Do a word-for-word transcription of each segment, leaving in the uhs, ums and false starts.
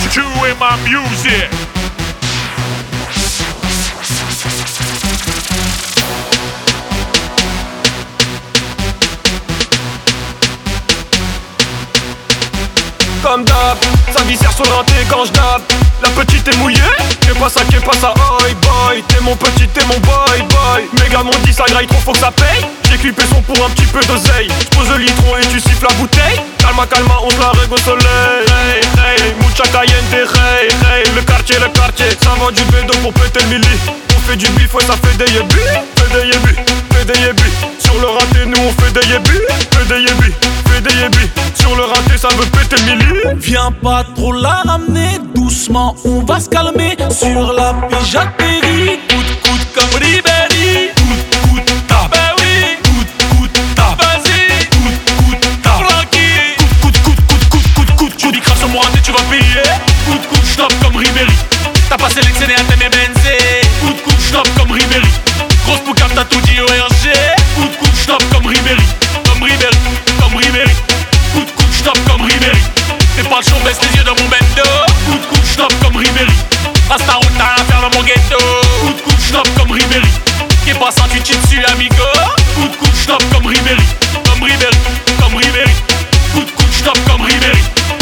Chewing my music. Comme d'hab, ça viscère sur le rinté quand je dab. La petite est mouillée, qu'est pas ça, qu'est pas ça, oi boy. T'es mon petit, t'es mon boy boy. Mes gars m'ont dit ça graille trop, faut que ça paye. J'ai clippé son pour un petit peu d'oseille. J'pose le litron et tu siffles la bouteille. Calma, calma, on se la règle au soleil. Hey, hey, mucha caliente, hey, hey. Le quartier, le quartier, ça vend du bédo pour péter le milli. On fait du bif, ouais ça fait des yébis. Fait des yébis, fait des yébis. Sur le raté, nous on fait des yébis. Fait des yébis, fait des yébis. Sur le raté, ça veut péter le milli. Viens pas trop la ramener, doucement on va se calmer. Sur la pige atterri, coûte coûte comme Ribéry. Coûte coûte tape, bah oui. Coûte coûte tape, vas-y. Coûte coûte tape, flanqué. Coûte coûte coûte coûte coûte coûte. Tu dis crache sur moi et tu vas payer. Coûte coûte stop comme Ribéry. T'as pas sélectionné à t'aimer benzé. Coûte coûte stop comme Ribéry. Grosse poucave t'as tout dit O R G. Coûte coûte stop comme Ribéry. Comme Ribéry, comme Ribéry. Coûte coûte stop comme Ribéry. T'es pas le show, baisse les yeux dans mon bendo. Coup de coup, stop comme Ribéry. Rasta route, t'as rien à faire dans mon ghetto. Coup de coup, stop comme Ribéry. Qui est pas ça, tu t'y dessus, amigo. Coup de coup, stop comme Ribéry. Comme Ribéry, comme Ribéry. Coup de coup, stop comme Ribéry.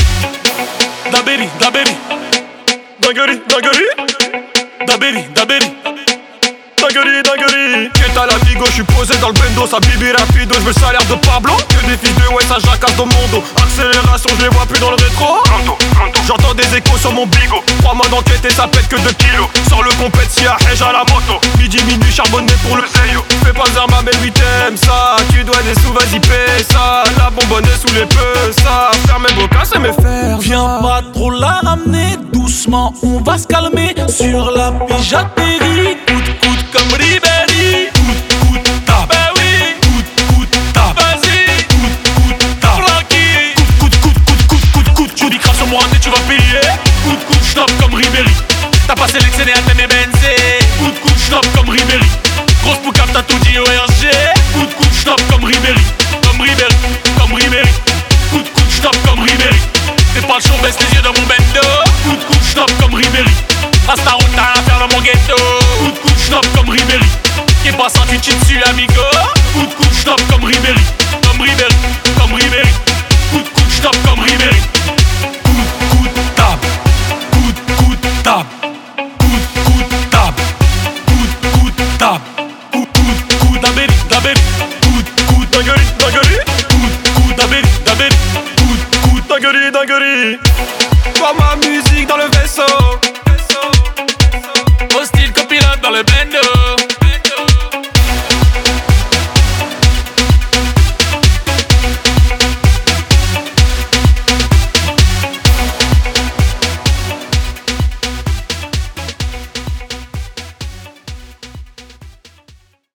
Daberi, Daberi. Dinguerie, dinguerie. Daberi, Daberi. Dinguerie, dinguerie. Qu'est à la bigo, j'suis posé dans le bendo. Ça bibi rapido, j'veux le salaire de Pablo. Que des fils de ouais, ça jacasse dans mon dos. Accélération, j'les vois plus dans le rétro. J'entends des échos sur mon bigot. Trois mois d'enquête et ça pète que deux kilos. Sans le compète, si à Hej à la moto. Midi, minuit, charbonné pour le zeyo. Fais pas zerma, mais lui t'aimes ça. Tu dois des sous, vas-y paie ça. La bonbonne est sous les peu, ça. Faire mes beaux casses et mes fers. Viens pas trop la ramener, doucement on va se calmer. Sur la pige atterri, coûte coûte comme Ribéry. Coûte coûte tape, bah oui. Coûte coûte tape, vas-y. Coûte coûte tape, flanqué. Coûte coûte coûte coûte coûte coûte. Tu dis crache sur moi et tu vas payer. Coûte coûte stop comme Ribéry. T'as pas sélectionné à t'aimer benzé. Coûte coûte stop comme Ribéry. Grosse poucave t'as tout dit O R G. Coûte coûte stop comme Ribéry. Comme Ribéry, comme Ribéry. Coûte coûte stop comme Ribéry. T'es pas le show, baisse les yeux dans mon bendo. Coûte coûte stop comme Ribéry. Rasta route, t'as rien à faire dans mon ghetto. Coûte coûte stop comme Ribéry. Qui est pas ça, tu t'y dessus, amigo. Coûte coûte stop comme Ribéry. Comme Ribéry, comme Ribéry. Coûte coûte stop comme Ribéry. Coûte coûte tape. Coûte coûte tape. Coûte coûte tape. Coûte coûte tape. Coûte coûte coûte Daberi, Daberi. Coûte coûte Dinguerie, dinguerie. Coûte coûte Daberi, Daberi. Coûte coûte Dinguerie, dinguerie. Comme ma musique dans le vaisseau. Hostile copilote dans le bendo.